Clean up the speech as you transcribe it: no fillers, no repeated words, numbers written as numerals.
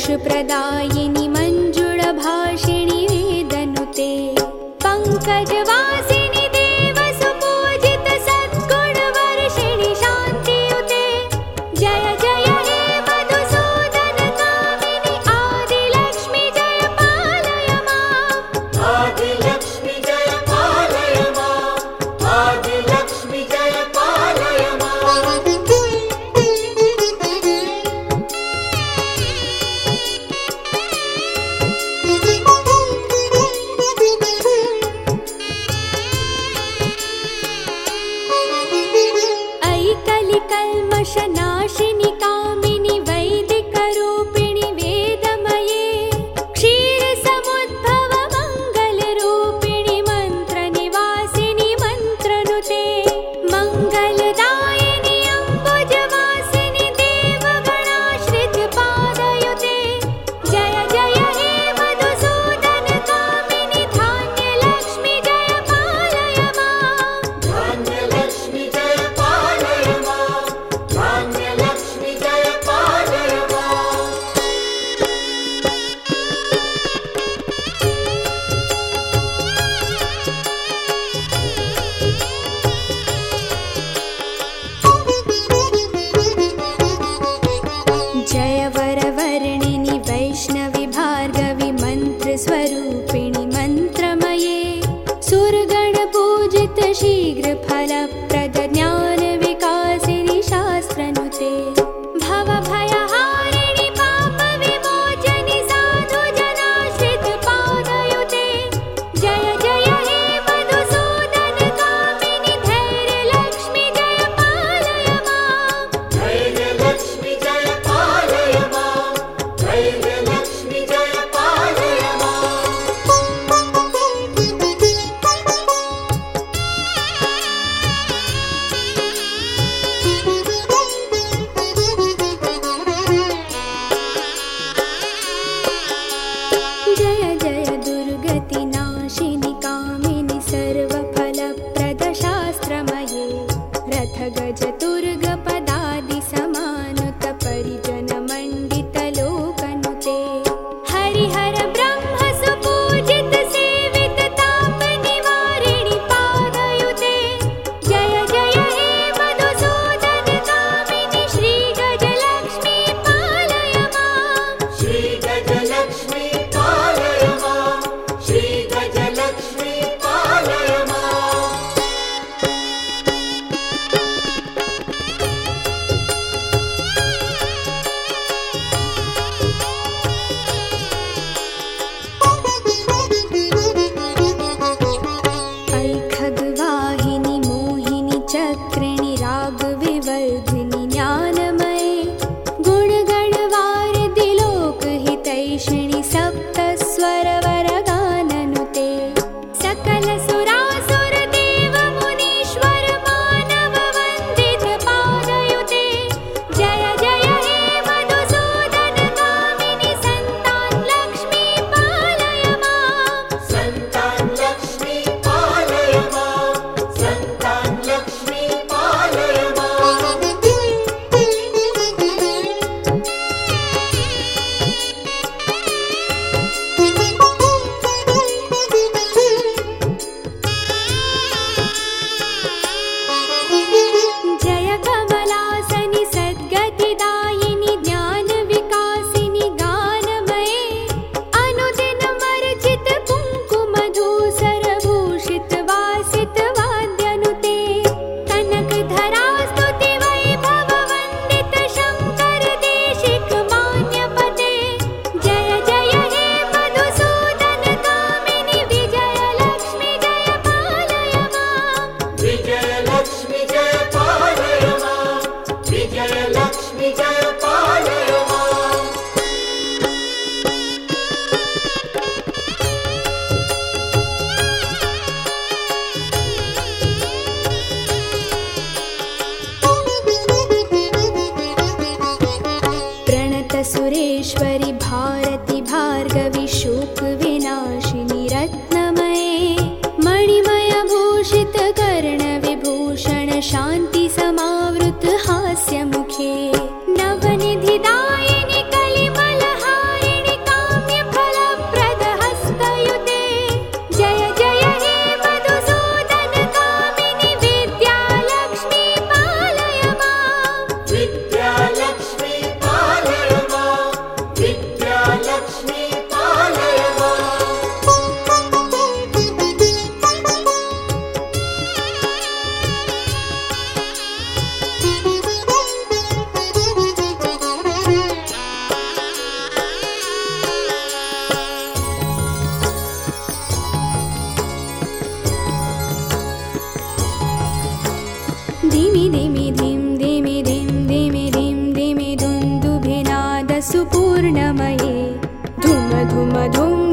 मोक्षप्रदायिनि मञ्जुळभाषिणि वेदनुते पङ्कजवासिनि देवसुपूजित सद्गुणवर्षिणि शान्तियुते जय जय हे मधुसूदन कामिनि आदिलक्ष्मि जय पालय माम् आदिलक्ष्मि जय पालय माम् आदिलक्ष्मि जय पालय माम् कल्मषनाशिनि कामिनि वैदिकरूपिणि वेदमये क्षीरसमुद्भव मङ्गलरूपिणि मन्त्रनिवासिनि मन्त्रनुते मङ्गलदायिनि अम्बुजवासिनि देवगणाश्रितपादयुते जय जय हे मधुसूदन कामिनि धान्यलक्ष्मि जय पालय माम् धान्यलक्ष्मि जय पालय माम् धान्यलक्ष्मि जय पालय माम् जय वरवर्णिनि वैष्णवि भार्गवि मन्त्रस्वरूपिणि मन्त्रमये सुरगणपूजित शीघ्रफलप्रद ज्ञानविकासिनि शास्त्रनुते भवभयहारिणि पापविमोचनि साधुजनाश्रितपादयुते जय जय हे मधुसूदन कामिनि धैर्यलक्ष्मि जय पालय माम् धैर्यलक्ष्मि जय पालय माम् धैर्यलक्ष्मि जय पालय माम् धिमि धिं धिमि धिं धिमि धिं धिमि दुन्दुभिनादसु पूर्णमये धुम धुम धुं